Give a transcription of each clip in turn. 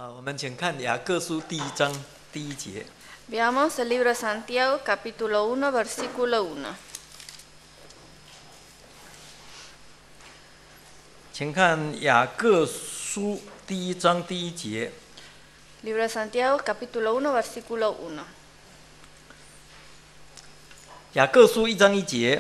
我们请看雅各书第1章第1节。 Veamos el libro de Santiago, capítulo 1, versículo 1. 请看雅各书第1章第1节。 Libro de Santiago, capítulo 1, versículo 1. 雅各书1章1节，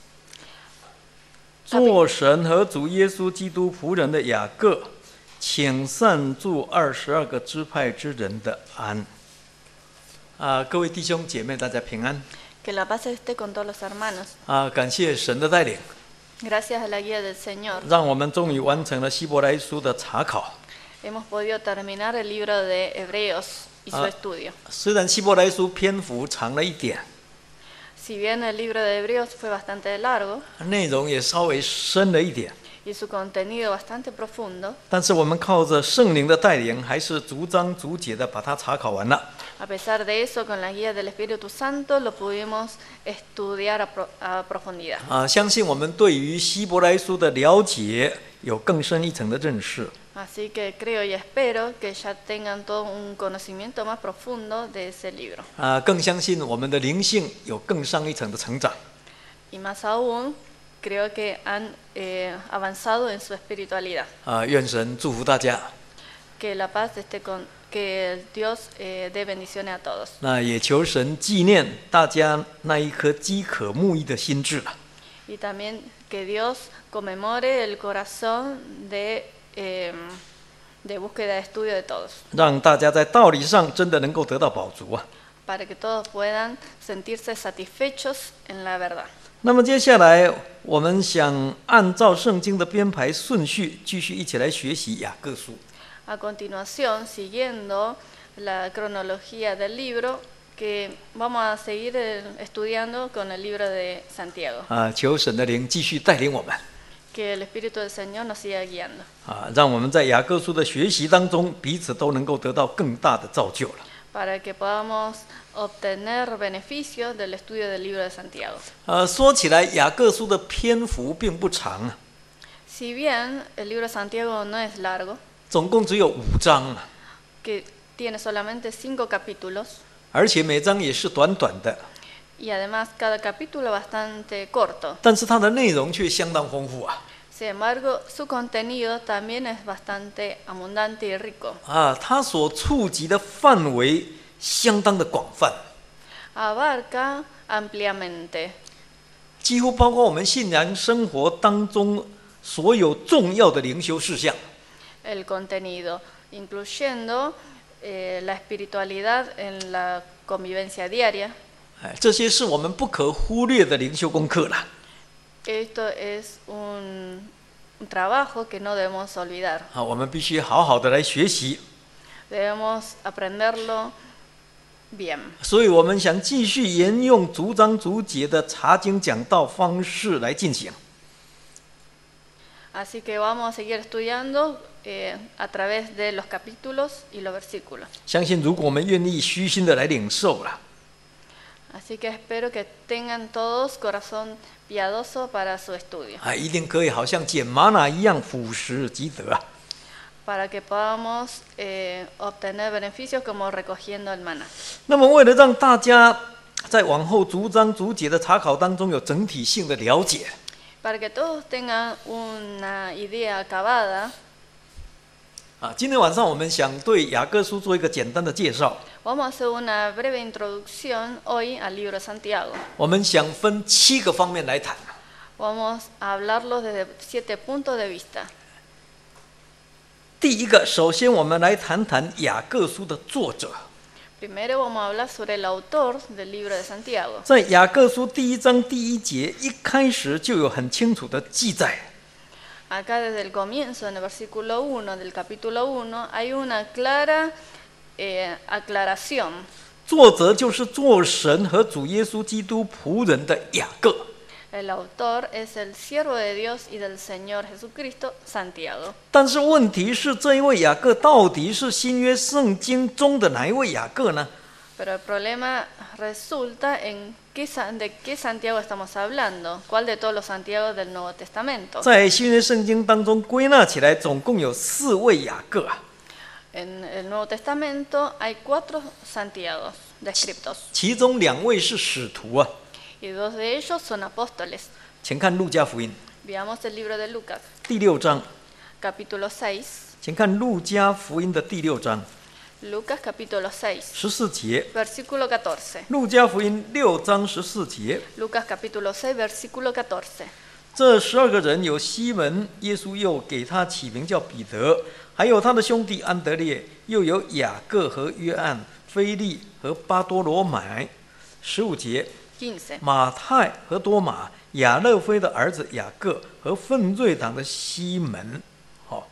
做神和主耶稣基督仆人的雅各，请善祝22个支派之人的安。各位弟兄姐妹，大家平安。 Que la paz esté con todos los hermanos. 感谢神的带领， Gracias a la guía del Señor, 让我们终于完成了希伯来书的查考。 hemos podido terminar el libro de Hebreos y su estudio. 虽然希伯来书篇幅长了一点， Si bien el libro de Hebreos fue bastante largo 内容也稍微深了一点， y su contenido bastante profundo, 但是我们靠着圣灵的带领，还是逐章逐节的把它查考完了。 a pesar de eso, con la guía del Espíritu Santo lo pudimos estudiar a profundidad. 相信我们对于希伯来书的了解有更深一层的认识。 Así que creo y espero que ya tengan todo un conocimiento más profundo de ese libro. 更相信我们的灵性有更上一层的成长。 Y más aún, creo que han avanzado en su espiritualidad. 愿神祝福大家。 Que la paz esté con, que el Dios dé bendiciones a todos. 那也求神纪念大家那一颗饥渴慕义的心智了。 Y también que Dios conmemore el corazón de búsqueda de estudio de todos. 让大家在道理上真的能够得到饱足啊。 Para que todos puedan sentirse satisfechos en la verdad. 那么接下来，我们想按照圣经的编排顺序，继续一起来学习雅各书。 A continuación, siguiendo la cronología del libro, que vamos a seguir estudiando con el libro de Santiago. 求神的灵继续带领我们。 Que el Espíritu del Señor nos siga guiando. 让我们在雅各书的学习当中，彼此都能够得到更大的造就了。 Para que podamos obtener beneficios del estudio del libro de Santiago. 说起来，雅各书的篇幅并不长啊， Si bien el libro de Santiago no es largo, 总共只有5章啊， que tiene solamente 5 capítulos, 而且每章也是短短的， y además cada capítulo bastante corto. 但是它的内容却相当丰富啊。 Sin embargo, su contenido también es bastante abundante y rico. 它所触及的范围相当的广泛， Abarca ampliamente, 几乎包括我们信仰生活当中所有重要的灵修事项。 el contenido, incluyendo la espiritualidad en la convivencia diaria. 这些是我们不可忽略的灵修功课了。 Esto es un trabajo que no debemos olvidar. 我们必须好好的来学习。 Debemos aprenderlo bien. 所以我们想继续沿用逐章逐节的查经讲道方式来进行。 Así que vamos a seguir estudiando a través de los capítulos y los versículos. 相信如果我们愿意虚心的来领受了， Así que espero que tengan todos corazón piadoso para su estudio. 一定可以好像捡玛瑙一样俯拾即得啊。 Para que podamos obtener beneficios como recogiendo el maná. 那么为了让大家在往后逐章逐节的查考当中有整体性的了解， Para que todos tengan una idea acabada, 今天晚上我们想对雅各书做一个简单的介绍。 vamos a hacer una breve introducción hoy al libro de Santiago. 我们想分7个方面来谈。 Vamos a hablarlo desde 7 puntos de vista. 第一个，首先我们来谈谈雅各书的作者。 Primero vamos a hablar sobre el autor del libro de Santiago. 在雅各书第1章第1节一开始就有很清楚的记载。 Acá desde el comienzo, en el versículo 1 del capítulo 1, hay una clara aclaración. 作者就是做神和主耶稣基督仆人的雅各。 El autor es el siervo de Dios y del Señor Jesucristo, Santiago. 但是问题是，这一位雅各到底是新约圣经中的哪一位雅各呢？ Pero el problema resulta en de qué Santiago estamos hablando, cuál de todos los Santiagos del Nuevo Testamento. 在新约圣经当中归纳起来，总共有4位雅各啊。 En el Nuevo Testamento hay 4 Santiagos descritos 其中2位是使徒啊。 y 2 de ellos son apóstoles. 请看路加福音 Veamos el libro de Lucas, 第6章， capítulo 6. 请看路加福音的第6章 Lucas, capítulo 6, 14节。 versículo 14. 路加福音6章14节， Lucas, capítulo 6, versículo 14. 这12个人有西门，耶稣又给他起名叫彼得，还有他的兄弟安德烈，又有雅各和约翰、腓利和巴多罗买。15节， 15. 马太和多马，亚勒菲的儿子雅各和奋锐党的西门。好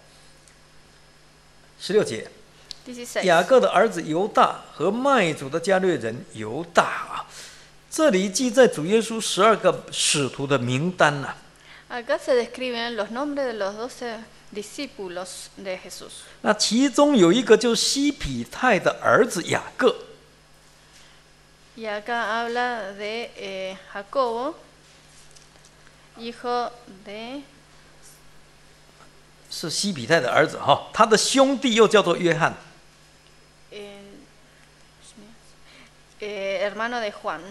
，16节， 16. 雅各的儿子犹大和卖主的加略人犹大啊。这里记载主耶稣12个使徒的名单啊。 Acá se describen los nombres de los 12 discípulos de Jesús. 那其中有一个就是西比泰的儿子雅各， Y acá habla de Jacobo, hijo de 是西比泰的儿子哈，他的兄弟又叫做约翰。 hermano de Juan.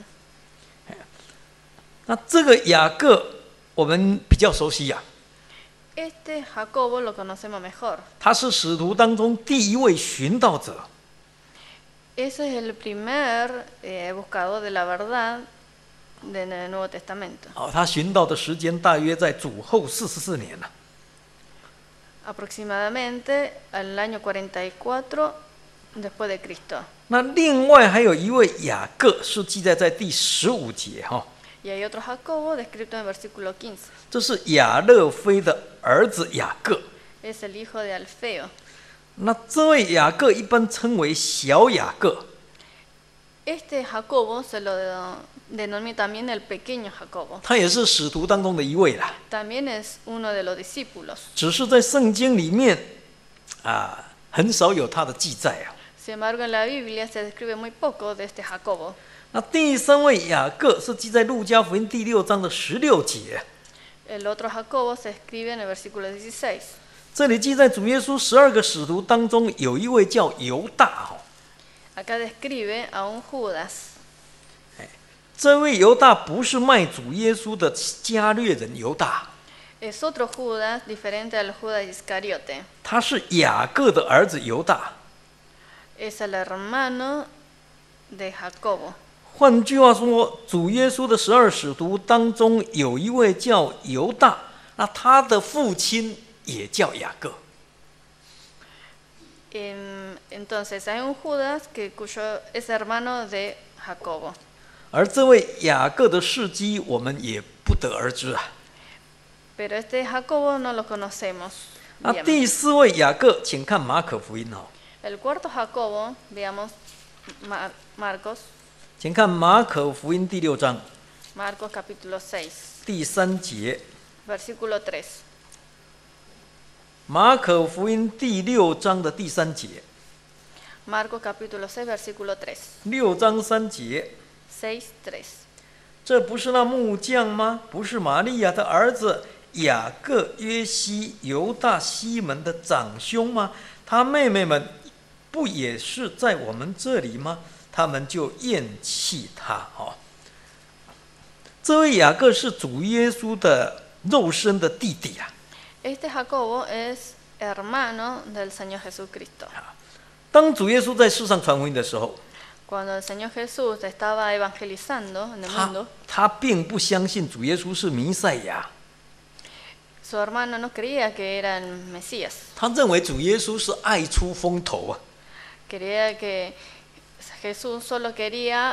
那这个雅各我们比较熟悉呀、 Este Jacobo lo conocemos mejor. 他是使徒当中第一位寻道者， Ese es el primer buscador de la verdad en el Nuevo Testamento. 他寻道的时间大约在主后44年了。 Aproximadamente al año 44 después de Cristo. 那另外还有一位雅各是记载在第15节哈， Y hay otro Jacobo descrito en el versículo 15. 这是亚勒菲的儿子雅各。 Es el hijo de Alfeo. 那这位雅各一般称为小雅各。 Este Jacobo se lo denomina también el pequeño Jacobo. 他也是使徒当中的一位啦， También es uno de los discípulos. 只是在圣经里面很少有他的记载啊。 Sin embargo, en la Biblia se describe muy poco de este Jacobo. 那第3位雅各是记在路加福音第6章的16节， El otro Jacobo se escribe en el versículo 16. 这里记载主耶稣12个使徒当中有一位叫犹大。 Acá describe a un Judas. 这位犹大不是卖主耶稣的加略人犹大， Es otro Judas diferente al Judas Iscariote. 他是雅各的儿子犹大。 Es el hermano de Jacobo. 换句话说，主耶稣的12使徒当中有一位叫犹大，那他的父亲也叫雅各。 Entonces hay un Judas cuyo es hermano de Jacobo. 而这位雅各的事迹我们也不得而知啊。 Pero este Jacobo no lo conocemos 那 bien. 第4位雅各，请看马可福音哦， El cuarto Jacobo, veamos Marcos, 请看马可福音第6章 Marcos capítulo 6, 第3节。 versículo 3. 马可福音第6章的第3节， Marcos capítulo 6, versículo 3. 6章3节， 6, 3. 这不是那木匠吗？不是玛利亚的儿子雅各、约西、犹大、西门的长兄吗？他妹妹们不也是在我们这里吗？他们就厌弃他。这位雅各是主耶稣的肉身的弟弟啊。 Este Jacobo es hermano del Señor Jesucristo. 当主耶稣在世上传福音的时候， Cuando el Señor Jesús estaba evangelizando en el mundo, 他并不相信主耶稣是弥赛亚， su hermano no creía que era el Mesías. 他认为主耶稣是爱出风头啊。 Creía que Jesús solo quería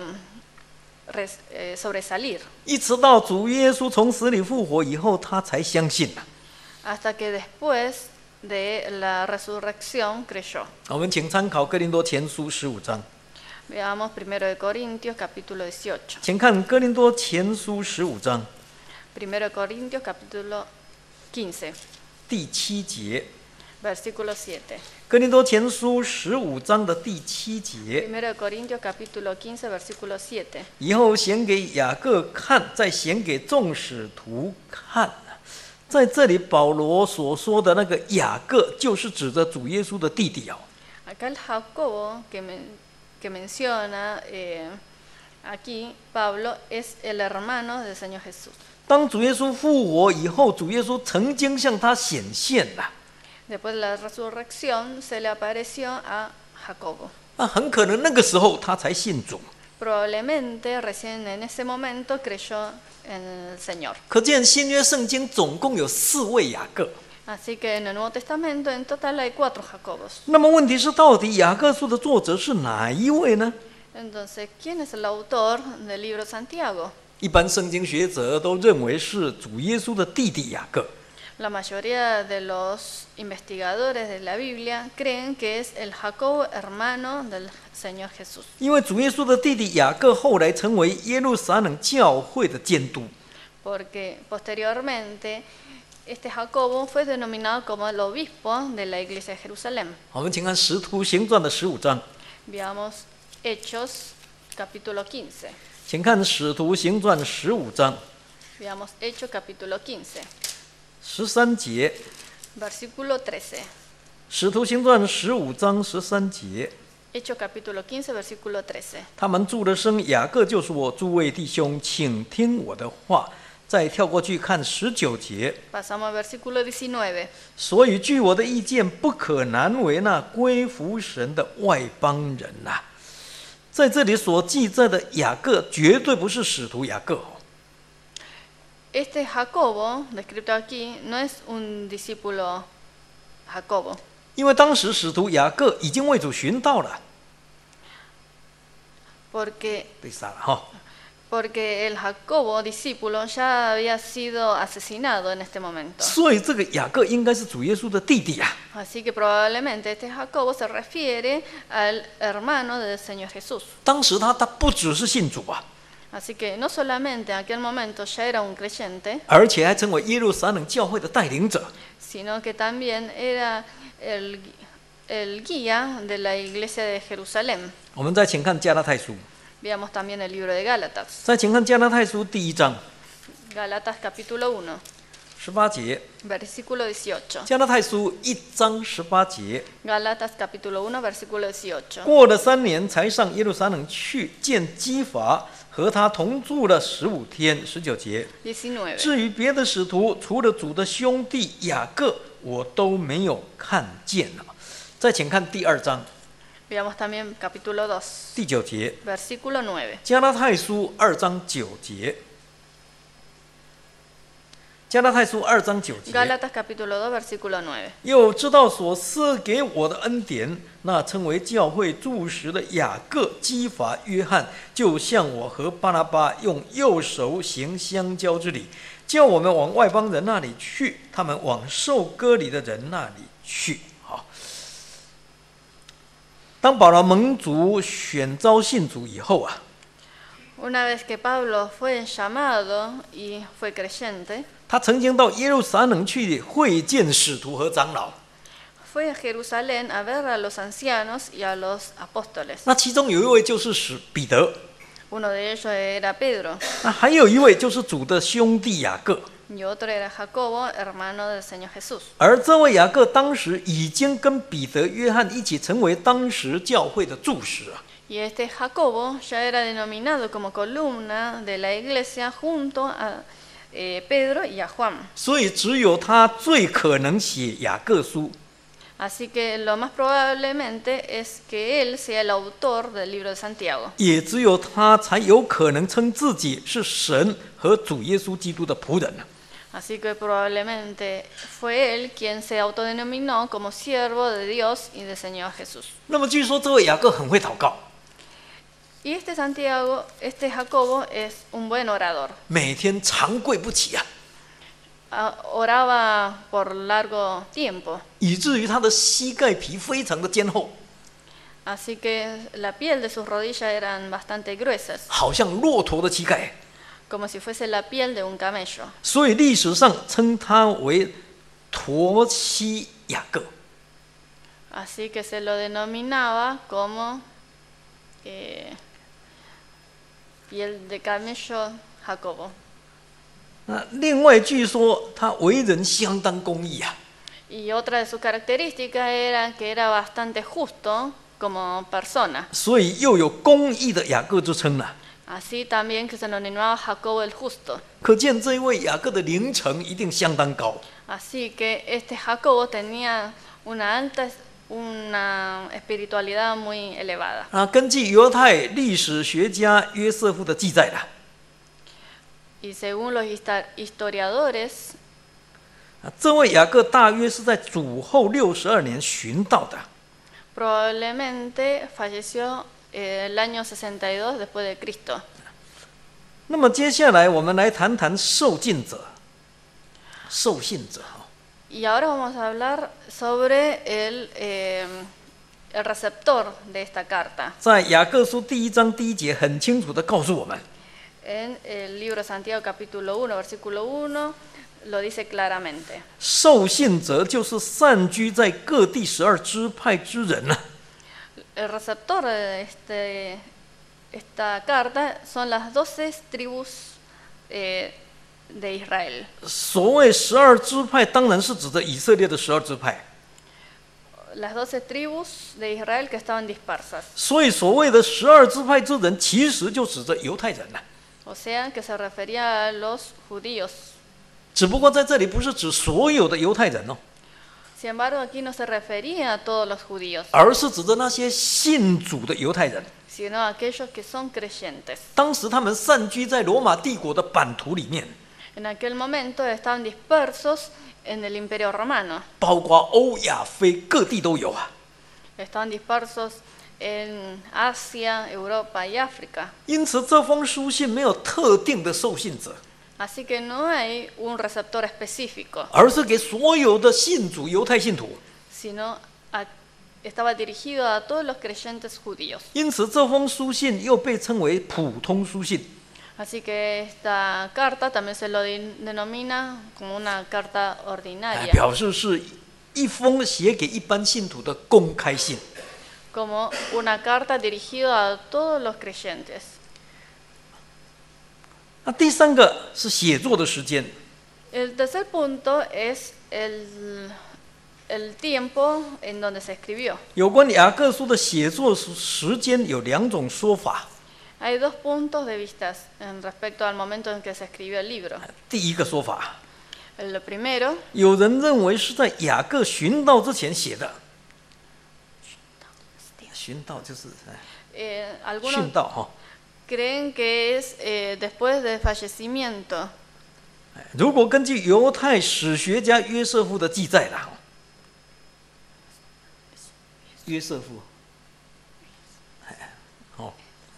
sobresalir. 一直到主耶稣从死里复活以后，他才相信啊。 Hasta que después de la resurrección creyó. 我们请参考哥林多前书15章， Veamos 1 de Corintios capítulo 18. 请看哥林多前书15章 1 de Corintios capítulo 15, 第7节。 versículo 7. 哥林多前书15章的第7节， 1 de Corintios capítulo 15, versículo 7. 以后显给雅各看，再显给众使徒看。 在这里保罗所说的那个雅各，就是指着主耶稣的弟弟哦。 Acá el Jacobo que menciona aquí Pablo es el hermano del Señor Jesús. 当主耶稣复活以后，主耶稣曾经向他显现了。 Después de la resurrección se le apareció a Jacobo. 那很可能那个时候他才信主。 Probablemente recién en ese momento creyó en el Señor. 可见新约圣经总共有4位雅各。 Así que en el Nuevo Testamento en total hay 4 Jacobos. 那么问题是，到底雅各书的作者是哪一位呢？ Entonces, ¿quién es el autor del libro Santiago? 一般圣经学者都认为是主耶稣的弟弟雅各。 La mayoría de los investigadores de la Biblia creen que es el Jacobo hermano del Señor Jesús. 因为主耶稣的弟弟雅各后来成为耶路撒冷教会的监督。 Porque posteriormente este Jacobo fue denominado como el obispo de la iglesia de Jerusalén. 我们请看《使徒行传》的15章。 Veamos Hechos capítulo 15. 请看《使徒行传》15章 Veamos Hechos capítulo 15, 13节。 versículo 13. 《使徒行传》15章13节。 Hechos capítulo 15, versículo 13. 他们住的生雅各就说：“诸位弟兄，请听我的话。”再跳过去看19节。 Pasamos al versículo 19. 所以据我的意见，不可难为那归服神的外邦人呐、在这里所记载的雅各，绝对不是使徒雅各。 Este Jacobo, descrito aquí, no es un discípulo Jacobo. 因为当时使徒雅各已经为主寻道了， Porque 被杀了哈。 Porque el Jacobo, discípulo, ya había sido asesinado en este momento. 所以这个雅各应该是主耶稣的弟弟啊。 Así que probablemente este Jacobo se refiere al hermano del Señor Jesús. 当时他不只是信主啊， Así que no solamente en aquel momento ya era un creyente, 而且还成为耶路撒冷教会的带领者。 sino que también era el guía de la iglesia de Jerusalén. 我们再请看加拉太书， Veamos también el libro de Gálatas. 再请看加拉太书第1章 Gálatas capítulo 1, 18节。 versículo 18. 加拉太书1章18节。 Gálatas capítulo 1, versículo 18. 过了3年，才上耶路撒冷去见基法，和他同住了15天。19节。 19. 至于别的使徒，除了主的兄弟雅各，我都没有看见了。再请看第2章 Veamos también capítulo 2, 第9节。 versículo 9. 加拉太书2章9节。加拉太书2章9节。 Gálatas capítulo 2, versículo 9. 又知道所赐给我的恩典，那称为教会柱石的雅各、基法、约翰，就像我和巴拿巴用右手行相交之礼，叫我们往外邦人那里去，他们往受割礼的人那里去。好，当保罗蒙主选召信主以后啊， Una vez que Pablo fue llamado y fue creyente, 他曾经到耶路撒冷去会见使徒和长老。 fue a Jerusalén a ver a los ancianos y a los apóstoles. 那其中有一位就是彼得， Uno de ellos era Pedro 那还有一位就是主的兄弟雅各。 y otro era Jacobo, hermano del Señor Jesús. 而这位雅各当时已经跟彼得、约翰一起成为当时教会的柱石啊。 Y este Jacobo ya era denominado como columna de la iglesia junto a Pedro y a Juan. 所以只有他最可能写雅各书。 Así que lo más probablemente es que él sea el autor del libro de Santiago. 也只有他才有可能称自己是神和主耶稣基督的仆人。 Así que probablemente fue él quien se autodenominó como siervo de Dios y del Señor Jesús. 那么据说这位雅各很会祷告， Y este Santiago, este Jacobo es un buen orador. 每天长跪不起啊， Oraba por largo tiempo. 以至于他的膝盖皮非常的坚厚， Así que la piel de sus rodillas eran bastante gruesas, 好像骆驼的膝盖。 como si fuese la piel de un camello. 所以历史上称他为驼膝雅各。 Así que se lo denominaba como piel de camello Jacobo. 另外据说他为人相当公义啊， Y otra de sus características era que era bastante justo como persona. 所以又有公义的雅各之称了。 Así también que se lo denominaba Jacobo el Justo. 可见这一位雅各的灵程一定相当高。 Así que este Jacobo tenía una espiritualidad muy elevada. 根据犹太历史学家约瑟夫的记载了， Y según los historiadores, 这位雅各大约是在主后62年寻到的。 probablemente falleció el año 62 después de Cristo. 那么接下来我们来谈谈受浸者。受信者， Y ahora vamos a hablar sobre el receptor de esta carta. 在雅各书第1章第1节很清楚地告诉我们， En el libro de Santiago capítulo 1, versículo 1, lo dice claramente. 受信者就是散居在各地12支派之人呢。 El receptor de esta carta son las 12 tribus de Israel. 所谓12支派，当然是指着以色列的12支派。 Las 12 tribus de Israel que estaban dispersas. 所以所谓的12支派之人，其实就指着犹太人了。 O sea, que se refería a los judíos. 只不过在这里不是指所有的犹太人哦， Sin embargo, aquí no se refería a todos los judíos, 而是指着那些信主的犹太人。 sino a aquellos que son creyentes. 当时他们散居在罗马帝国的版图里面， En aquel momento estaban dispersos en el Imperio Romano. 包括欧亚非各地都有啊。 Estaban dispersos en Asia, Europa y África. 因此，这封书信没有特定的受信者， Así que no hay un receptor específico, 而是给所有的信主犹太信徒。 sino estaba dirigido a todos los creyentes judíos. 因此，这封书信又被称为普通书信。 Así que esta carta también se lo denomina como una carta ordinaria, 表示是一封写给一般信徒的公开信。 como una carta dirigida a todos los creyentes. 那第三个是写作的时间， El tercer punto es el tiempo en donde se escribió. 有关雅各书的写作时间有2种说法。 Hay dos puntos de vista en respecto al momento en que se escribió el libro. 第一个说法， Lo primero, 有人认为是在雅各寻道之前写的。寻道就是训 algunos 道哈。 creen que es después del fallecimiento. 如果根据犹太史学家约瑟夫的记载啦，约瑟夫，哦，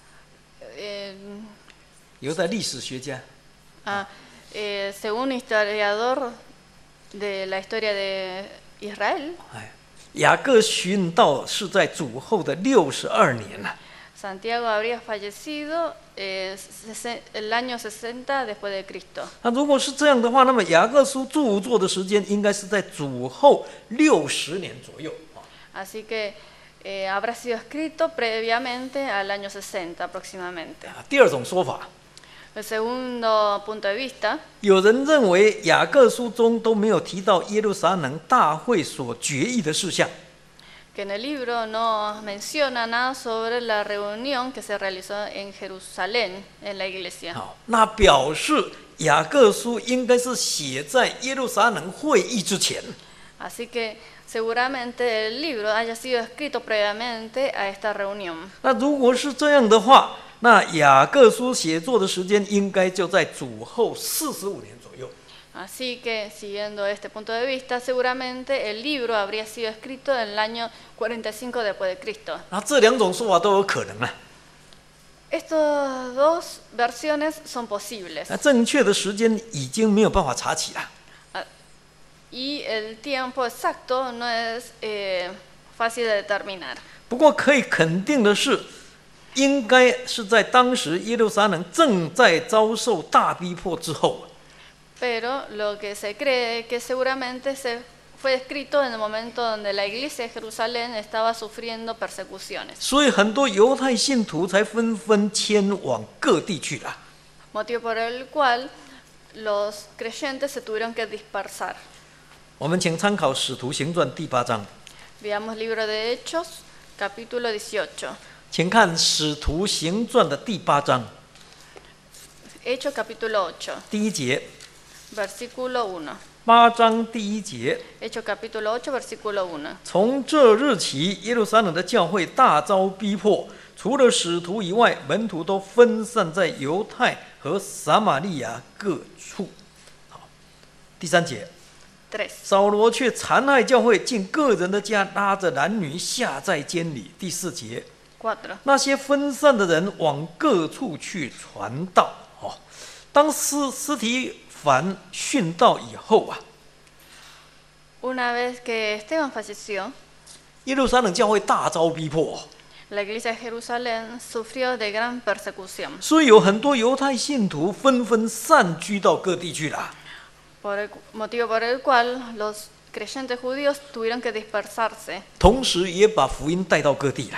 犹太历史学家， Según historiador de la historia de Israel, 雅各寻道是在主后的62年了。 Santiago habría fallecido el año 60 después de Cristo. 那如果是这样的话，那么雅各书著作的时间应该是在主后60年左右。 Así que habrá sido escrito previamente al año 60 aproximadamente. 第二种说法， El segundo punto de vista, 有人认为雅各书中都没有提到耶路撒冷大会所决议的事项。 que en el libro no menciona nada sobre la reunión que se realizó en Jerusalén, en la iglesia. 好，那表示雅各书应该是写在耶路撒冷会议之前。 Así que seguramente el libro haya sido escrito previamente a esta reunión. 那如果是这样的话，那雅各书写作的时间应该就在主后45年左右。 Así que, siguiendo este punto de vista, seguramente el libro habría sido escrito en el año 45 después de Cristo. 那这2种说法都有可能啊。 Estas dos versiones son posibles. 那正确的时间已经没有办法查起了。 Y el tiempo exacto no es fácil de determinar. 不过可以肯定的是，应该是在当时耶路撒冷正在遭受大逼迫之后。 Pero lo que se cree que seguramente fue escrito en el momento donde la iglesia de Jerusalén estaba sufriendo persecuciones. 所以很多犹太信徒才纷纷迁往各地去了。 Motivo por el cual los creyentes se tuvieron que dispersar. 我们请参考《使徒行传》第8章， Veamos libro de Hechos, capítulo 18. 请看《使徒行传》的第8章 Hechos, capítulo 8, 第1节。 versículo 1. 8章第1节， Hechos, capítulo 8, versículo 1. 从这日起，耶路撒冷的教会大遭逼迫，除了使徒以外，门徒都分散在犹太和撒玛利亚各处。好，第3节， 3. 扫罗却残害教会，进个人的家，拉着男女下在监里。第4节， 4. 那些分散的人往各处去传道。当司提反殉道以后啊， Una vez que Esteban falleció, 耶路撒冷教会大遭逼迫， la iglesia de Jerusalén sufrió de gran persecución, 所以有很多犹太信徒纷纷散居到各地去了。 motivo por el cual los creyentes judíos tuvieron que dispersarse 同时也把福音带到各地了。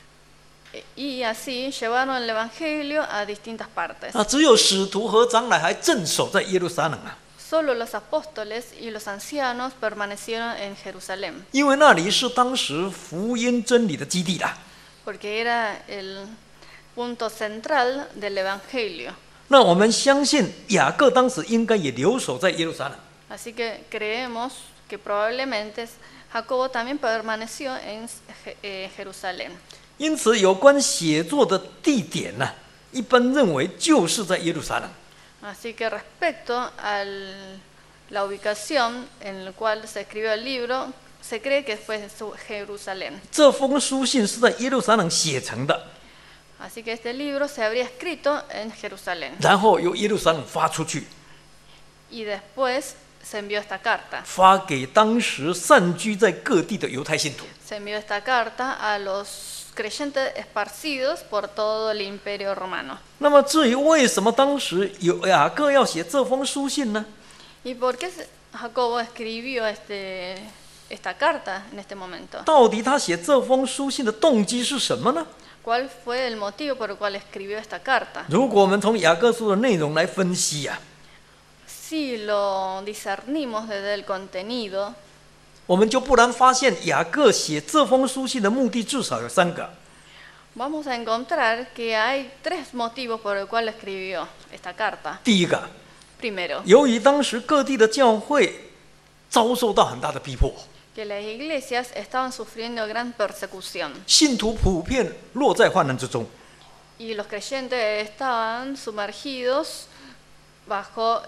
y así llevaron el evangelio a distintas partes. 只有使徒和长老还镇守在耶路撒冷啊， Solo los apóstoles y los ancianos permanecieron en Jerusalén, 因为那里是当时福音真理的基地啦。 porque era el punto central del evangelio. 那我们相信雅各当时应该也留守在耶路撒冷。 Así que creemos que probablemente Jacobo también permaneció en Jerusalén. 因此，有关写作的地点呢，一般认为就是在耶路撒冷。 Así que respecto a la ubicación en la cual se escribió el libro, se cree que fue en Jerusalén. 这封书信是在耶路撒冷写成的， Así que este libro se habría escrito en Jerusalén. 然后由耶路撒冷发出去， Y después se envió esta carta. 发给当时散居在各地的犹太信徒。 Se envió esta carta a los creyentes esparcidos por todo el imperio romano. 那么，至于为什么当时雅各要写这封书信呢？ ¿Y por qué Jacobo escribió esta carta en este momento? 到底他写这封书信的动机是什么呢？ ¿Cuál fue el motivo por el cual escribió esta carta? 如果我们从雅各书的内容来分析啊， Si lo discernimos desde el contenido, 我们就不难发现，雅各写这封书信的目的至少有3个。 vamos a encontrar que hay 3 motivos por el cual escribió esta carta. 第一个， Primero, 由于当时各地的教会遭受到很大的逼迫， que las iglesias estaban sufriendo gran persecución 信徒普遍落在患难之中。 y los creyentes estaban sumergidos bajo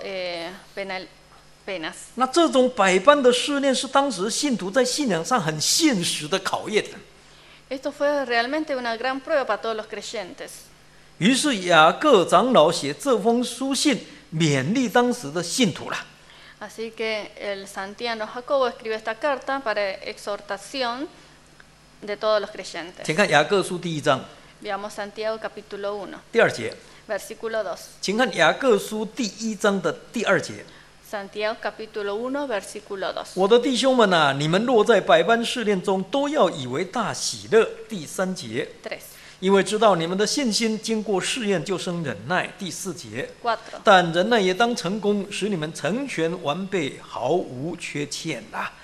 penas. 那这种百般的试炼是当时信徒在信仰上很现实的考验。 Esto fue realmente una gran prueba para todos los creyentes. 于是雅各长老写这封书信，勉励当时的信徒了。 Así que el santiano Jacobo escribió esta carta para exhortación de todos los creyentes. 请看雅各书第1章 Veamos Santiago capítulo 1, 第2节， versículo 2. 请看雅各书第1章的第2节。 Santiago capítulo 1, versículo 2. 我的弟兄们啊，你们落在百般试炼中，都要以为大喜乐。第3节， 3, 因为知道你们的信心经过试验，就生忍耐。第4节， 4. 但忍耐也当成功，使你们成全完备，毫无缺欠啦。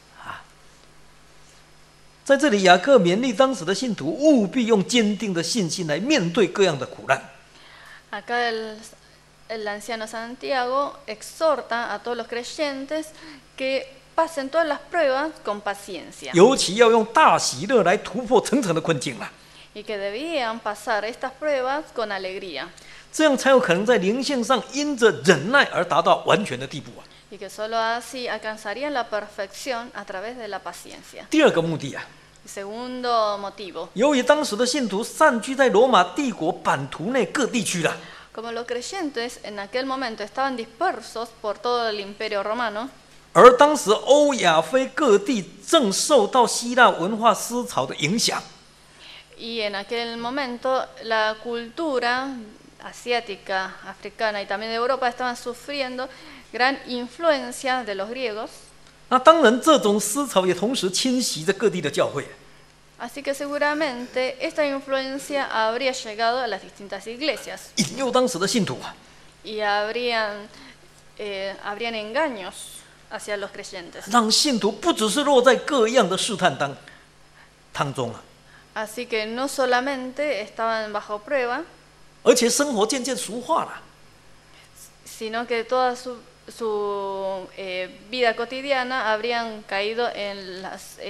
在这里，雅各勉励当时的信徒，务必用坚定的信心来面对各样的苦难。 Acá el anciano Santiago exhorta a todos los creyentes que pasen todas las pruebas con paciencia 尤其要用大喜乐来突破层层的困境啦。 y que debían pasar estas pruebas con alegría 这样才有可能在灵性上因着忍耐而达到完全的地步啊。 y que solo así alcanzarían la perfección a través de la paciencia. 第2个目的啊， Segundo motivo, 由于当时的信徒散居在罗马帝国版图内各地区了， como los creyentes en aquel momento estaban dispersos por todo el imperio romano, 而当时欧亚非各地正受到希腊文化思潮的影响， y en aquel momento la cultura asiática, africana y también de Europa estaban sufriendo gran influencia de los griegos. 那当然这种思潮也同时侵袭着各地的教会。 Así que seguramente esta influencia habría llegado a las distintas iglesias 引诱当时的信徒啊， y habrían habrían engaños hacia los creyentes. 让信徒不只是落在各样的试探当中啊， Así que no solamente estaban bajo prueba, 而且生活渐渐俗化了。 sino que toda su vida cotidiana habrían caído en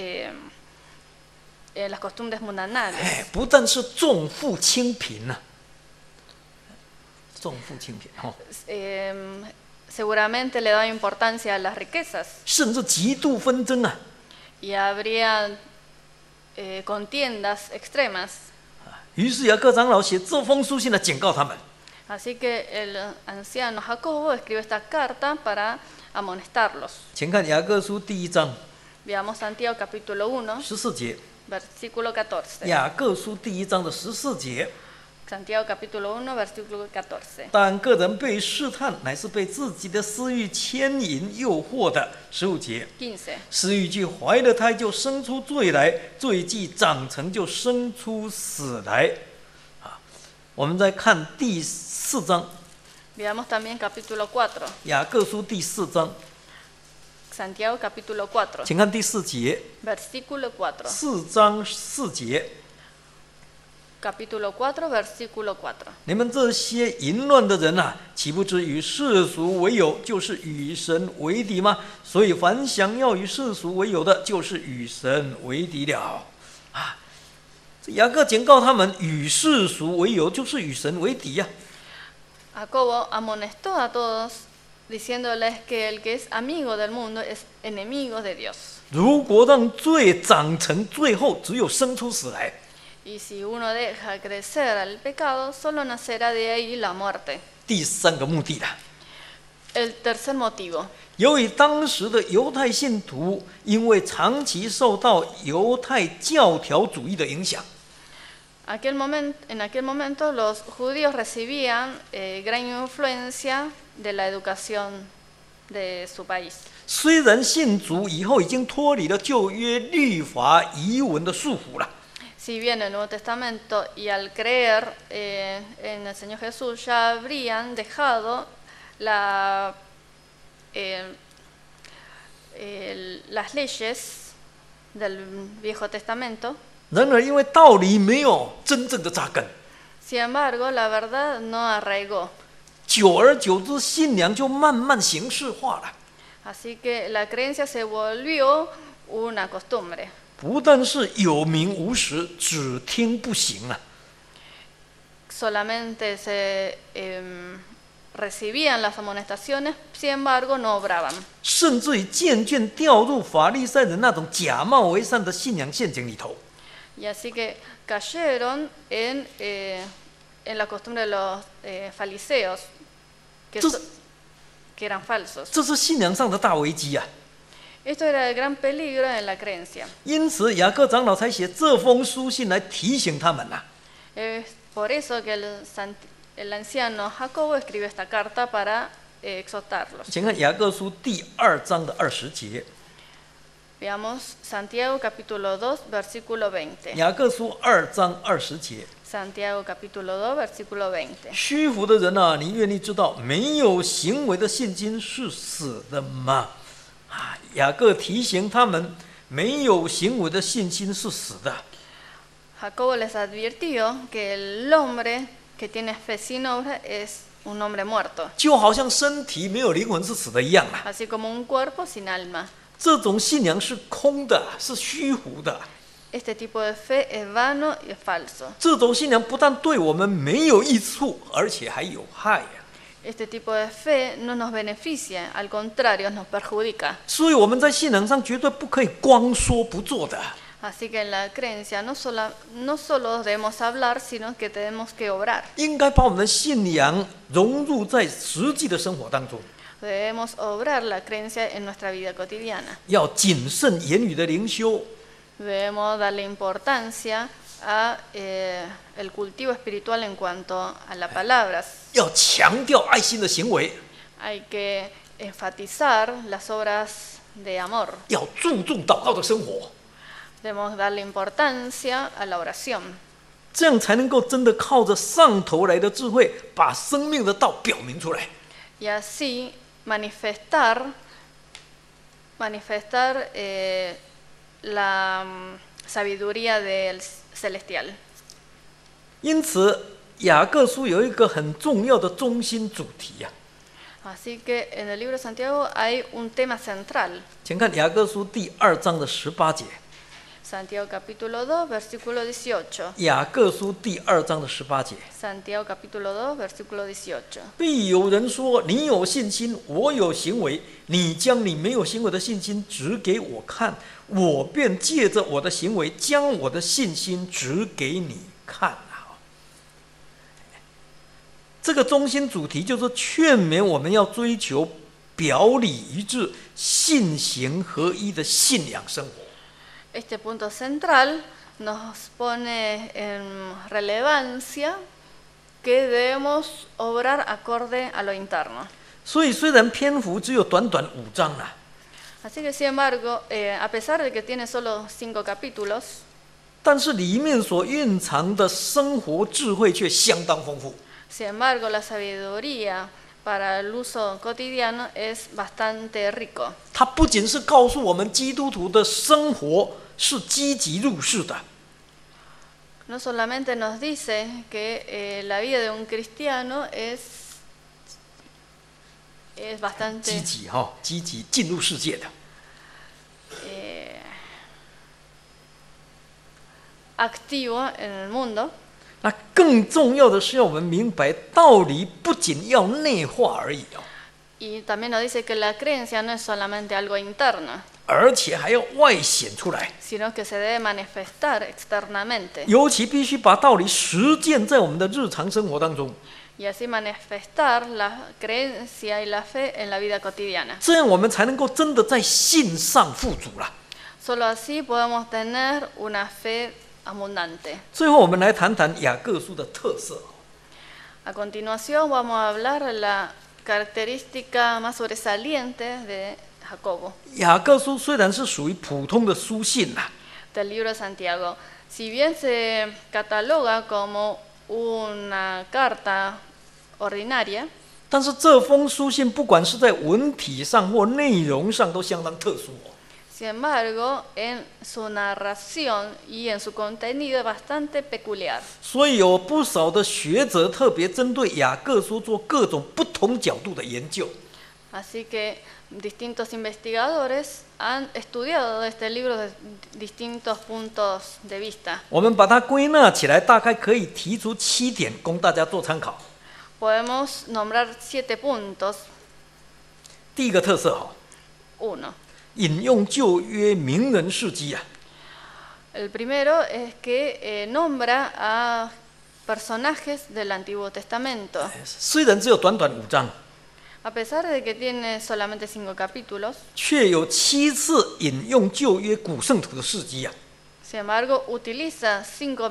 las costumbres mundanales. 哎，不但是重富轻贫呐、重富轻贫哈、哦， Seguramente le daba importancia a las riquezas 甚至极度纷争啊。 y habría contiendas extremas. 于是雅各长老写这封书信来警告他们。 Así que el anciano Jacobo escribió esta carta para amonestarlos. 请看雅各书第1章 Veamos Santiago capítulo 1, 14节， versículo 14. 雅各书第1章的14节。 Santiago capítulo 1, versículo 14. 但个人被试探，乃是被自己的私欲牵引诱惑的。15节， 15. 私欲既怀了胎，就生出罪来；罪既长成，就生出死来。啊，我们再看第4章， Veamos también capítulo 4. 雅各书第4章， Santiago capítulo 4, 请看第4节 versículo 4. ，4章4节。 Capítulo 4, versículo 4. 你们这些淫乱的人啊，岂不知与世俗为友，就是与神为敌吗？所以凡想要与世俗为友的，就是与神为敌了。啊，这雅各警告他们，与世俗为友，就是与神为敌呀、 Jacobo amonestó a todos diciéndoles que el que es amigo del mundo es enemigo de Dios. 如果让罪长成，最后只有生出死来。 Y si uno deja crecer al pecado, solo nacerá de ahí la muerte. 第3个目的啦， El tercer motivo. 由于当时的犹太信徒，因为长期受到犹太教条主义的影响。 En aquel momento los judíos recibían gran influencia de la educación de su país. 虽然信主以后已经脱离了旧约律法遗文的束缚了， Si bien el Nuevo Testamento y al creer en el Señor Jesús ya habrían dejado las leyes del Viejo Testamento, 然而因为道理没有真正的扎根， sin embargo la verdad no arraigó. 久而久之，信仰就慢慢形式化了。 Así que la creencia se volvió una costumbre. 不但是有名无实，只听不行啊！ Solamente se recibían las amonestaciones, sin embargo no obraban. 甚至于渐渐掉入法利赛人那种假冒为善的信仰陷阱里头。 Y así que cayeron en la costumbre de los fariseos, que eran falsos. 这是信仰上的大危机啊！ Esto era el gran peligro en la creencia. 因此，雅各长老才写这封书信来提醒他们呐、 Es por eso que el anciano Jacobo escribió esta carta para exhortarlos. 请看雅各书第2章的20节。 Veamos Santiago capítulo 2, versículo 20. 雅各书2章20节。 Santiago capítulo 2, versículo 20. 虚浮的人啊，你愿意知道没有行为的信心是死的吗？啊，雅各提醒他们，没有行为的信心是死的。 Jacobo les advirtió que el hombre que tiene fe sin obra es un hombre muerto, 就好像身体没有灵魂是死的一样啊。 así como un cuerpo sin alma. 这种信仰是空的，是虚浮的。 Este tipo de fe es vano y es falso. 这种信仰不但对我们没有益处，而且还有害呀、 Este tipo de fe no nos beneficia, al contrario, nos perjudica. 所以我们在信仰上绝对不可以光说不做的。 Así que en la creencia no solo debemos hablar, sino que tenemos que obrar. 应该把我们的信仰融入在实际的生活当中。 Debemos obrar la creencia en nuestra vida cotidiana. 要谨慎言语的灵修， Debemos darle importancia a el cultivo espiritual en cuanto a las palabras. 要强调爱心的行为， Hay que enfatizar las obras de amor. 要注重祷告的生活， Debemos darle importancia a la oración. 这样才能够真的靠着上头来的智慧，把生命的道表明出来。 Y así manifestar la sabiduría del celestial. 因此，雅各书有一个很重要的中心主题呀、 Así que en el libro de Santiago hay un tema central. 请看雅各书第2章的18节。 Santiago capítulo 2, versículo 18. 雅各书第2章的18节。 Santiago capítulo 2, versículo 18. 必有人说：“你有信心，我有行为。你将你没有行为的信心指给我看，我便借着我的行为将我的信心指给你看。”这个中心主题就是劝勉我们要追求表里一致、信行合一的信仰生活。 Este punto central nos pone en relevancia que debemos obrar acorde a lo interno. 所以，虽然篇幅只有短短5章啊， Así que, sin embargo, a pesar de que tiene solo 5 capítulos, 但是里面所蕴藏的生活智慧却相当丰富。 sin embargo, la sabiduría para el uso cotidiano es bastante rico. 它不仅是告诉我们基督徒的生活是积极入世的， No solamente nos dice que la vida de un cristiano es bastante 积极进入世界的。 activo en el mundo. 那更重要的是要我们明白，道理不仅要内化而已哦， Y también nos dice que la creencia no es solamente algo interno, 而且还要外显出来， sino que se debe manifestar externamente 尤其必须把道理实践在我们的日常生活当中， y así manifestar la creencia y la fe en la vida cotidiana. 这样我们才能够真的在信上富足了。 Solo así podemos tener una fe abundante. 最后，我们来谈谈雅各书的特色。 A continuación vamos a hablar de la característica más sobresaliente de Jacobo, 雅各书虽然是属于普通的书信呐， del libro de Santiago. Si bien se cataloga como una carta ordinaria, 但是这封书信不管是在文体上或内容上都相当特殊哦。 sin embargo, en su narración y en su contenido es bastante peculiar. 所以有不少的学者特别针对雅各书做各种不同角度的研究。 Así que distintos investigadores han estudiado este libro desde distintos puntos de vista. 我们把它归纳起来，大概可以提出7点，供大家做参考。 Podemos nombrar 7 puntos. 第一个特色哈， 1. 引用旧约名人事迹啊， El primero es que nombra a personajes del Antiguo Testamento. 虽然只有短短5章， A pesar de que tiene solamente 5 capítulos, 却有7次引用旧约古圣徒的事迹啊。 sin embargo, utiliza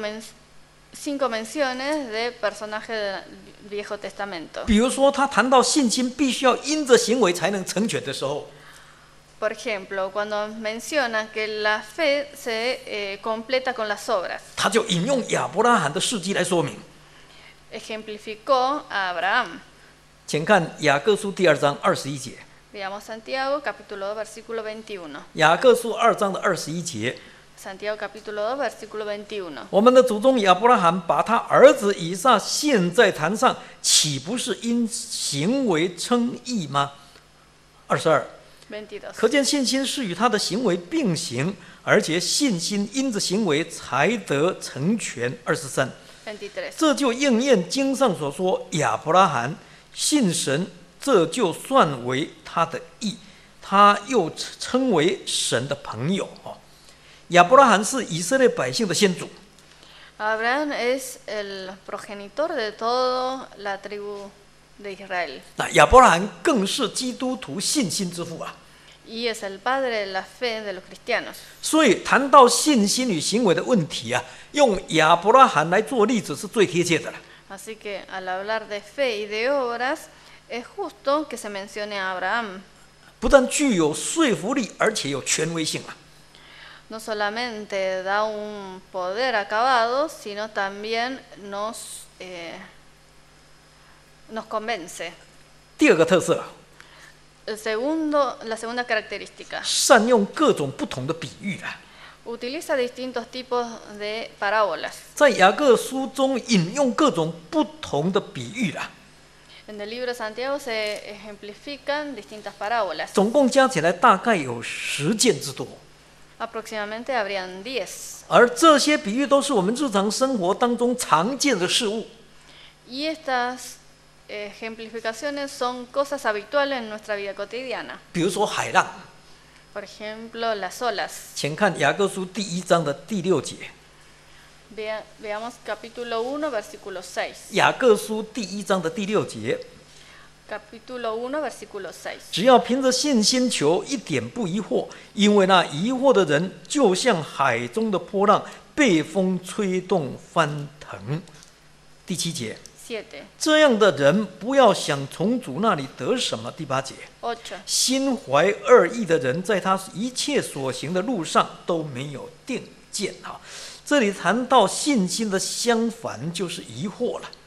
5 menciones de personajes del Viejo Testamento. 比如说，他谈到信心必须要因着行为才能成全的时候， Por ejemplo, cuando menciona que la fe se completa con las obras, 他就引用亚伯拉罕的事迹来说明。 ejemplificó a Abraham. 请看雅各书第2章21节。 Veamos Santiago capítulo 2 versículo 21. 雅各书2章的21节， Santiago capítulo 2 versículo 21. 我们的祖宗亚伯拉罕把他儿子以撒献在坛上，岂不是因行为称义吗？22。 22. 可见信心是与他的行为并行，而且信心因着行为才得成全。23， 23. 这就应验经上所说：亚伯拉罕信神，这就算为他的义，他又称为神的朋友。亚伯拉罕是以色列百姓的先祖， Abraham es el progenitor de toda la tribu de Israel 那亚伯拉罕更是基督徒信心之父啊。 y es el padre de la fe de los cristianos. 所以谈到信心与行为的问题啊，用亚伯拉罕来做例子是最贴切的了。 Así que al hablar de fe y de obras, es justo que se mencione a Abraham. 不但具有说服力，而且有权威性啊。 No solamente da un poder acabado, sino también nos convence. 第二个特色， La segunda característica, 善用各种不同的比喻啊。 utiliza distintos tipos de parábolas. 在雅各书中引用各种不同的比喻啦， En el libro de Santiago se ejemplifican distintas parábolas. 总共加起来大概有10件之多。 Aproximadamente habrían 10. 而这些比喻都是我们日常生活当中常见的事物， Y estas ejemplificaciones son cosas habituales en nuestra vida cotidiana. 比如说海浪， Por ejemplo, las olas. 请看雅各书第1章的第6节。 Veamos capítulo 1, versículo 6. 雅各书第1章的第6节， Capítulo 1, versículo 6. 只要凭着信心求，一点不疑惑，因为那疑惑的人，就像海中的波浪，被风吹动翻腾。第7节， 7, 这样的人不要想从主那里得什么。第8节， 8. 心怀二意的人，在他一切所行的路上都没有定见啊。这里谈到信心的相反，就是疑惑了。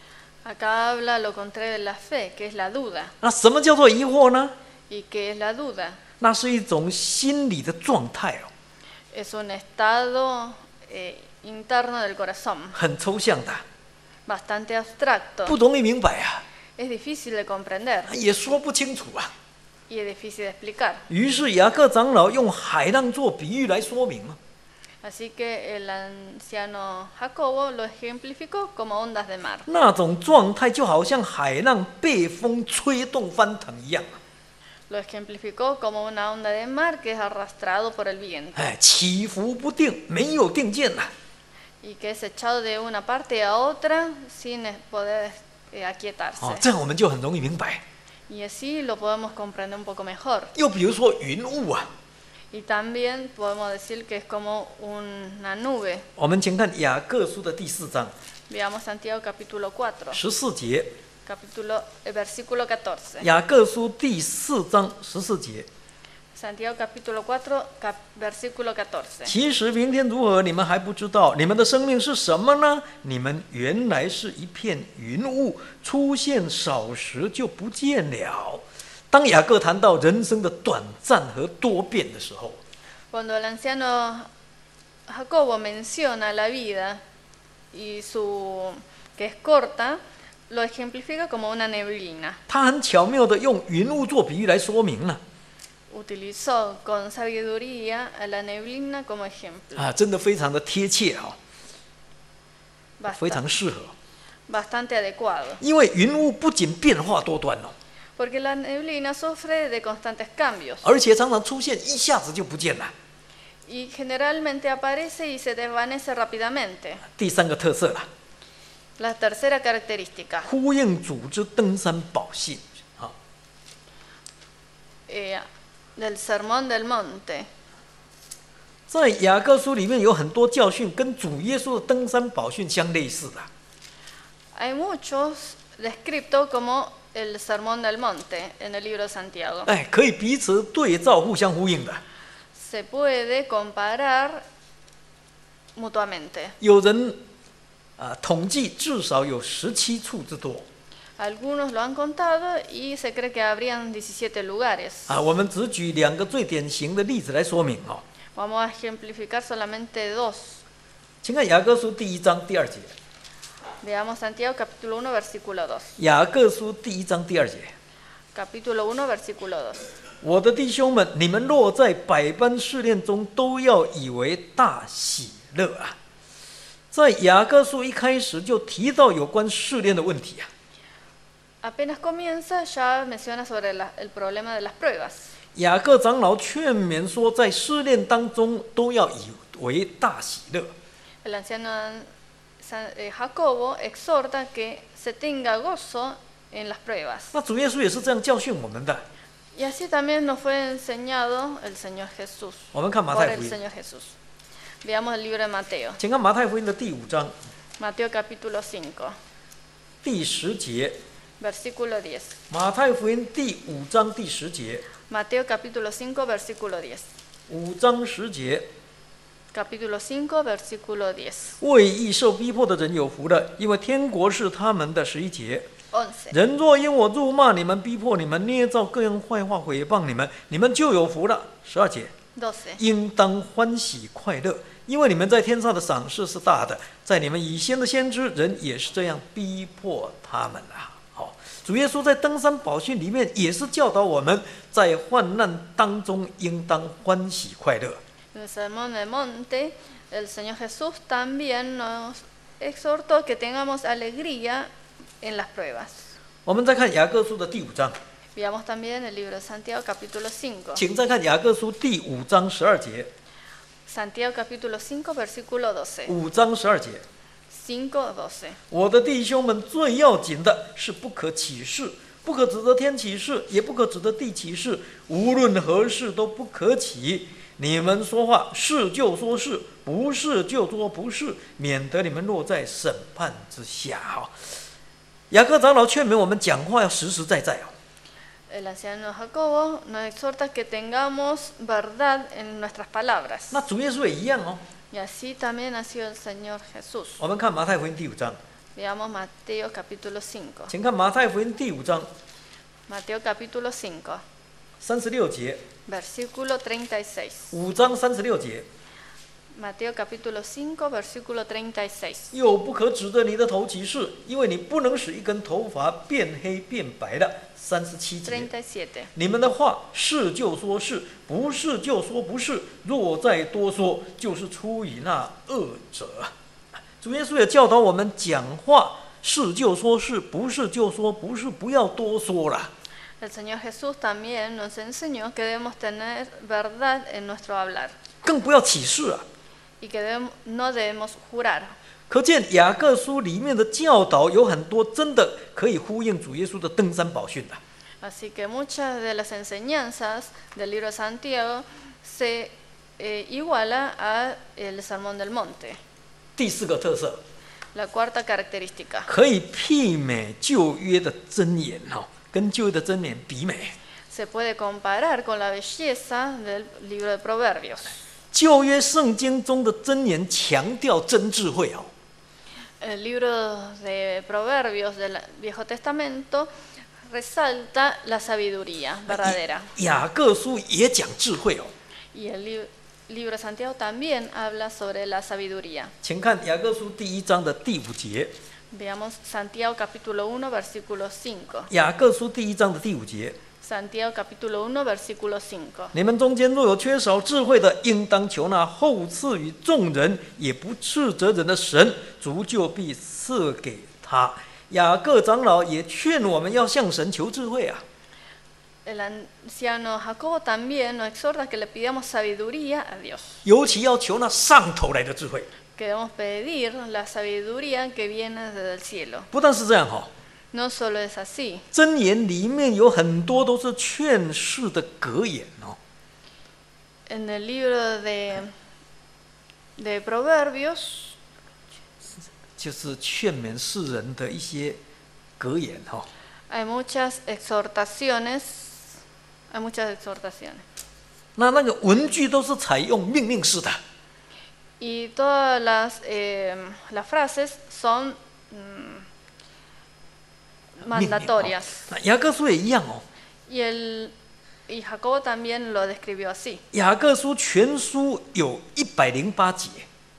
Acá habla lo contrario de la fe, que es la duda. 那什么叫做疑惑呢？ ¿Y qué es la duda? 那是一种心理的状态哦， Es un estado interno del corazón, 很抽象的， bastante abstracto. 不容易明白啊， Es difícil de comprender 也说不清楚啊。 y es difícil de explicar. 于是雅各长老用海浪做比喻来说明啊。 Así que el anciano Jacobo lo ejemplificó como ondas de mar. 那种状态就好像海浪被风吹动翻腾一样， Lo ejemplificó como una onda de mar que es arrastrado por el viento 起伏不定，没有定见呐。 y que es echado de una parte a otra sin poder aquietarse. 这样我们就很容易明白。 Y así lo podemos comprender un poco mejor. 又比如说云雾啊， Y también podemos decir que es como una nube. 我们请看雅各书的第4章 Veamos Santiago capítulo 4, 14节， versículo 14. 雅各书第4章14节。 Santiago capítulo 4, versículo 14. 其实明天如何，你们还不知道。你们的生命是什么呢？你们原来是一片云雾，出现少时就不见了。当雅各谈到人生的短暂和多变的时候， Cuando el anciano Jacobo menciona la vida y que es corta, lo ejemplifica como una neblina. 他很巧妙地用云雾做比喻来说明了。 Utilizó con sabiduría a la neblina como ejemplo. 真的非常的贴切啊，非常适合。 Bastante adecuado. 因为云雾不仅变化多端哦， Porque la neblina sufre de constantes cambios 而且常常出现一下子就不见了。 y generalmente aparece y se desvanece rápidamente. 第3个特色了， La tercera característica, 呼应主之登山宝训啊。 del sermón del monte. 在雅各书里面有很多教训跟主耶稣的登山宝训相类似的。 Hay muchos descritos como el sermón del monte en el libro de Santiago. 可以彼此对照、互相呼应的。 Se puede comparar mutuamente. 有人统计至少有17处之多。 Algunos lo han contado y se cree que habrían 17 lugares. 我们只举2个最典型的例子来说明哦。 Vamos a ejemplificar solamente 2. 请看雅各书第1章第2节。 Veamos Santiago capítulo 1 versículo 2. 雅各书第1章第2节。 Capítulo 1 versículo 2. 我的弟兄们，你们若在百般试炼中，都要以为大喜乐啊！在雅各书一开始就提到有关试炼的问题啊。 Apenas comienza ya menciona sobre el problema de las pruebas. 雅各长老劝勉说，在试炼当中都要以为大喜乐。 El anciano Jacobo exhorta que se tenga gozo en las pruebas. 那主耶稣也是这样教训我们的。 Y así también nos fue enseñado el Señor Jesús. 我们看马 Por 太 el 福音， Señor Jesús. Veamos el libro de Mateo. 请看马太福音的第5章 Mateo capítulo 5, 第10节。 versículo 10. 马太福音第5章第10节。 Mateo capítulo 5, versículo 10. 5章10节。 Capítulo 5, versículo 10. 为义受逼迫的人有福了，因为天国是他们的。11节。 11。 人若因我辱骂你们、逼迫你们、捏造各样坏话毁谤你们，你们就有福了。12节， 12. 应当欢喜快乐，因为你们在天上的赏赐是大的。在你们以先的先知，人也是这样逼迫他们啊。好，主耶稣在登山宝训里面也是教导我们，在患难当中应当欢喜快乐。 En el Sermón del Monte, el Señor Jesús también nos exhortó que tengamos alegría en las pruebas. 我们再看雅各书的第5章， Veamos también el libro de Santiago capítulo 5. 请再看雅各书第5章12节。 Santiago capítulo 5 versículo 12. 5章12节， 5:12. 我的弟兄们，最要紧的是不可起誓，不可指着天起誓，也不可指着地起誓，无论何事都不可起。你们说话，是就说是，不是就说不是，免得你们落在审判之下。雅各长老劝勉我们讲话要实实在在。 El anciano Jacobo nos exhorta que tengamos verdad en nuestras palabras. 那主耶稣也一样哦。 Y así también ha sido el Señor Jesús. 我们看马太福音第5章， Veamos Mateo capítulo 5. 请看马太福音第5章 Mateo capítulo 5, 36节， versículo 36. 5章36节。 Mateo capítulo 5, versículo 36. 又不可指着你的头起誓，因为你不能使一根头发变黑变白的。37节， 37. 你们的话是就说是，不是就说不是。若再多说，就是出于那恶者。主耶稣也教导我们讲话是就说是，不是就说不是，不要多说了。 El Señor Jesús también nos enseñó que debemos tener verdad en nuestro hablar 更不要起誓啊！ y que no debemos jurar. 可见雅各书里面的教导有很多真的可以呼应主耶稣的登山宝训的。 Así que muchas de las enseñanzas del libro de Santiago se iguala a el Sermón del Monte. 第4个特色， La cuarta característica. 可以媲美旧约的箴言哦，跟旧约的箴言比美。 Se puede comparar con la belleza del libro de Proverbios. 旧约圣经中的箴言强调真智慧哦。 El libro de Proverbios del Viejo Testamento resalta la sabiduría verdadera. 雅各书也讲智慧哦。 Y el libro de Santiago también habla sobre la sabiduría. 请看雅各书第1章的第5节。 Veamos Santiago capítulo 1 versículo 5. 雅各书第1章的第5节。 Santiago capítulo 1 versículo 5. 你们中间若有缺少智慧的，应当求那厚赐予众人，也不斥责人的神，主就必赐给他。雅各长老也劝我们要向神求智慧啊。 El anciano Jacobo también nos exhorta que le pidamos sabiduría a Dios. 尤其要求那上头来的智慧。 Que debemos pedir la sabiduría que viene desde el cielo. 不但是这样哈， No solo es así. 箴言里面有很多都是劝世的格言哦。 En el libro de Proverbios 就是劝勉世人的一些格言哈。 hay muchas exhortaciones. Hay muchas exhortaciones. 那个文句都是采用命令式的。 Y todas las frases son mandatorias. 那雅各书也一样哦。 Y Jacobo también lo describió así. 雅各书全书有108节。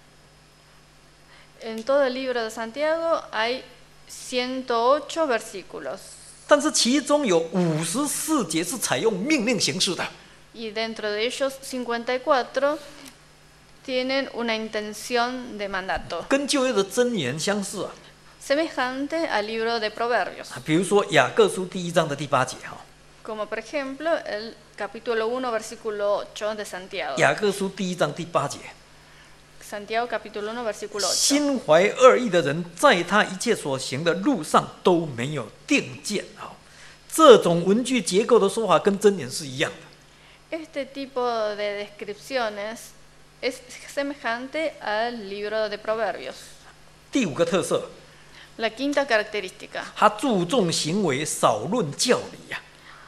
En todo el libro de Santiago hay 108 versículos. 但是其中有54节是采用命令形式的。 Y dentro de ellos 54 tienen una intención de mandato. 跟旧约的箴言相似啊。 Semejante al libro de Proverbios. 比如说雅各书第1章的第8节哈。 Como por ejemplo el capítulo 1 versículo 8 de Santiago. 雅各书第1章第8节。 Santiago capítulo 1 versículo 8. 心怀恶意的人，在他一切所行的路上都没有定见啊。这种文句结构的说法跟箴言是一样的。 Este tipo de descripciones es semejante al libro de Proverbios. 第5个特色， La quinta característica. 他注重行为，少论教理呀。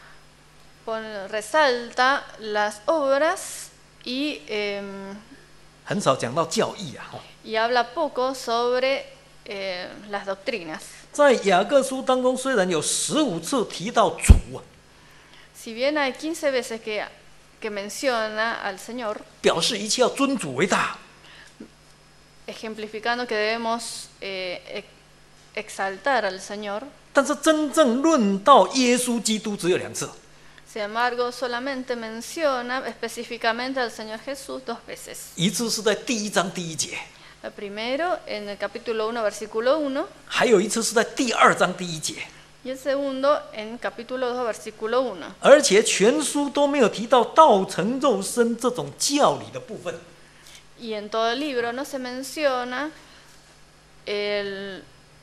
Resalta las obras y 很少讲到教义啊。 habla poco sobre las doctrinas. 在雅各书当中，虽然有15次提到主啊， Si bien hay 15 veces que menciona al Señor, 表示一切要尊主为大， ejemplificando que debemos exaltar al Señor, 但是真正论到耶稣基督只有2次。 sin embargo, solamente menciona específicamente al Señor Jesús 2 veces. 一次是在第1章第1节， El primero en el capítulo 1, versículo 1, 还有一次是在第2章第1节， y el segundo en capítulo 2, versículo 1. 而且全书都没有提到道成肉身这种教理的部分。 Y en todo el libro no se menciona el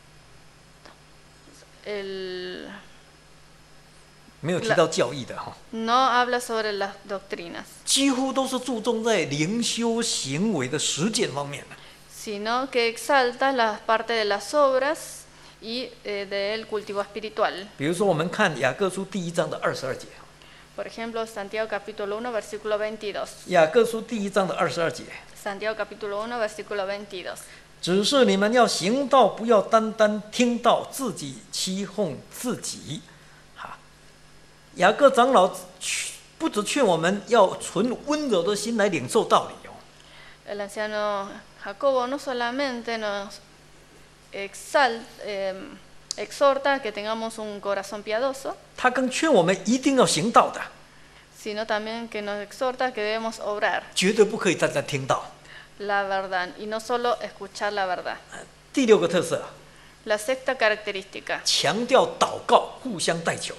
没有提到教义的哈， no habla sobre las doctrinas, 几乎都是注重在灵修行为的实践方面的。 sino que exalta la parte de las obras y del cultivo espiritual. 比如说，我们看雅各书第1章的22节， Por ejemplo, Santiago capítulo 1, versículo 22. 雅各书第1章的22节， Santiago capítulo 1, versículo 22. 只是你们要行道，不要单单听到，自己欺哄自己。哈，雅各长老不只劝我们要存温柔的心来领受道理哦， El anciano Jacobo no solamente nos exhorta que tengamos un corazón piadoso, 他更劝我们一定要行道的， sino también que nos exhorta que debemos obrar 绝对不可以单单听到。 la verdad y no solo escuchar la verdad. 第6个特色， La sexta característica, 强调祷告，互相代求。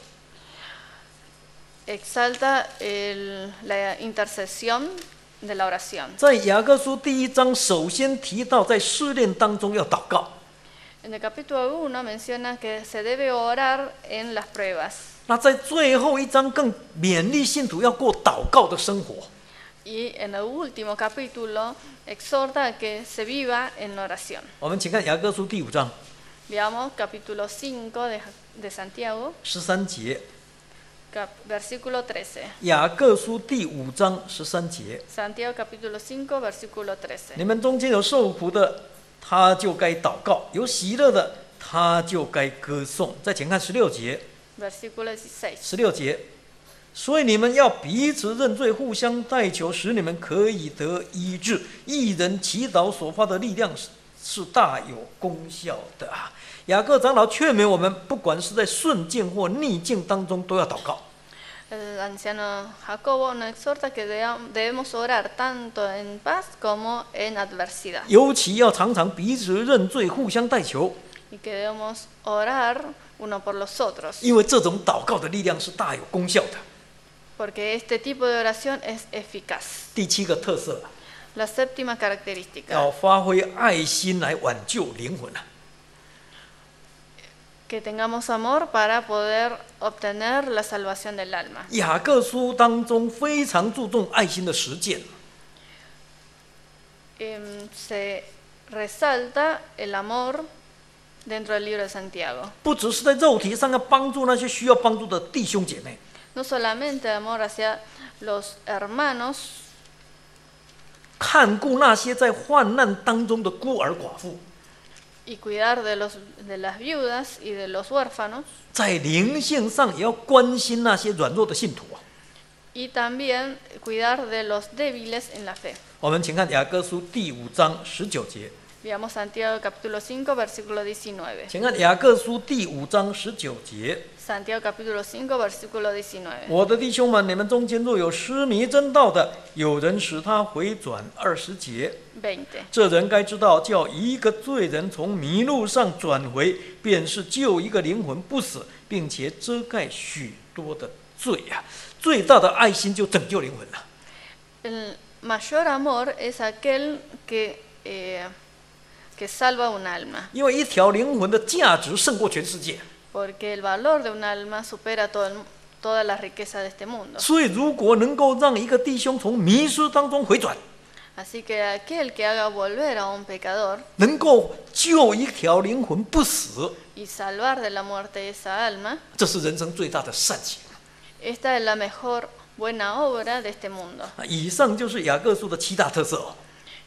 exalta la intercesión de la oración. 在雅各书第1章，首先提到在试炼当中要祷告。 En el capítulo 1 menciona que se debe orar en las pruebas. 那在最后1章更勉励信徒要过祷告的生活。 Y en el último capítulo exhorta a que se viva en la oración. 我们请看雅各书第5章 Veamos capítulo 5 de Santiago, 13节， versículo 13. 雅各书第5章13节， Santiago capítulo 5, versículo 13. 你们中间有受苦的，他就该祷告；有喜乐的，他就该歌颂。再请看16节， Versículo 16. 16节，所以你们要彼此认罪，互相代求，使你们可以得医治。一人祈祷所发的力量是大有功效的啊！雅各长老劝勉我们，不管是在顺境或逆境当中，都要祷告。 El anciano Jacobo nos exhorta que debemos orar tanto en paz como en adversidad. 尤其要常常彼此认罪，互相代求， Y que debemos orar uno por los otros. 因为这种祷告的力量是大有功效的。 Porque este tipo de oración es eficaz. 第7个特色， La séptima característica, 要发挥爱心来挽救灵魂啊！ que tengamos amor para poder obtener la salvación del alma. 雅各书当中非常注重爱心的实践。 Se resalta el amor dentro del libro de Santiago. 不只是在肉体上要帮助那些需要帮助的弟兄姐妹， No solamente amor hacia los hermanos, 看顾那些在患难当中的孤儿寡妇， y cuidar de las viudas y de los huérfanos, 在灵性上也要关心那些软弱的信徒啊！ y también cuidar de los débiles en la fe. 我们请看雅各书第5章19节， Veamos Santiago capítulo 5, versículo 19. 请看雅各书第5章19节。 Santiago capítulo 5, versículo 19. 我的弟兄们，你们中间若有失迷真道的，有人使他回转20节， 20. 这人该知道，叫一个罪人从迷路上转回，便是救一个灵魂不死，并且遮盖许多的罪啊！最大的爱心就拯救灵魂了。 El mayor amor es aquel que salva un alma, 因为一条灵魂的价值胜过全世界， porque el valor de un alma supera toda la riqueza de este mundo. 所以如果能够让一个弟兄从迷失当中回转， Así que aquel que haga volver a un pecador 能够救一条灵魂不死， y salvar de la muerte esa alma, 这是人生最大的善行。 esta es la mejor buena obra de este mundo. 以上就是雅各书的7大特色哦。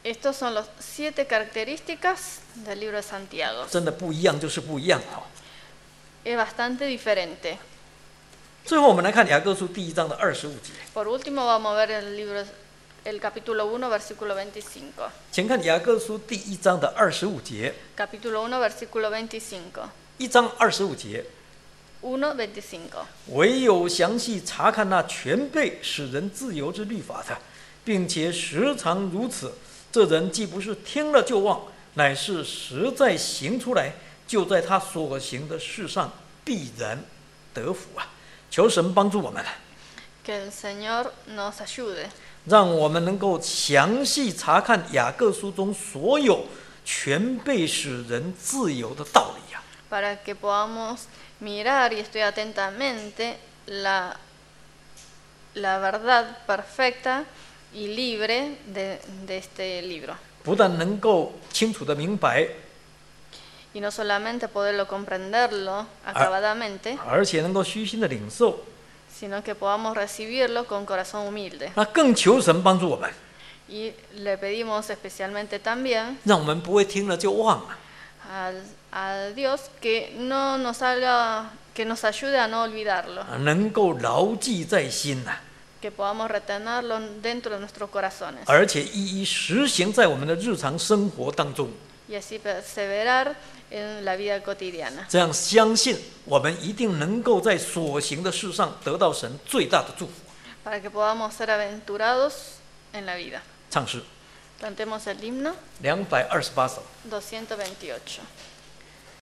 Estos son los 7 características del libro de Santiago. 真的不一样就是不一样哦。 Es bastante diferente. 最后我们来看雅各书第1章的25节， Por último vamos a ver el capítulo 1, versículo 25. 请看雅各书第1章的25节， Capítulo 1, versículo 25. 1章25节， 1:25. 唯有详细查看那全备使人自由之律法的，并且时常如此，这人既不是听了就忘，乃是实在行出来，就在他所行的事上必然得福啊！求神帮助我们， Que el Señor nos ayude 让我们能够详细查看雅各书中所有全备使人自由的道理啊！ para que podamos mirar y estudiar atentamente la verdad perfecta y libre de este libro. 不但能够清楚地明白， Y no solamente poderlo comprenderlo acabadamente, 而且能够虚心地领受， sino que podamos recibirlo con corazón humilde. 那更求神帮助我们， Y le pedimos especialmente también 让我们不会听了就忘了。 a Dios que no nos haga, que nos ayude a no olvidarlo, 能够牢记在心呐、 que podamos retenerlo dentro de nuestros corazones 而且一一实行在我们的日常生活当中。 y así perseverar en la vida cotidiana. 这样相信我们一定能够在所行的事上得到神最大的祝福。 Para que podamos ser aventurados en la vida. 唱诗 Cantemos el himno 228首。 228.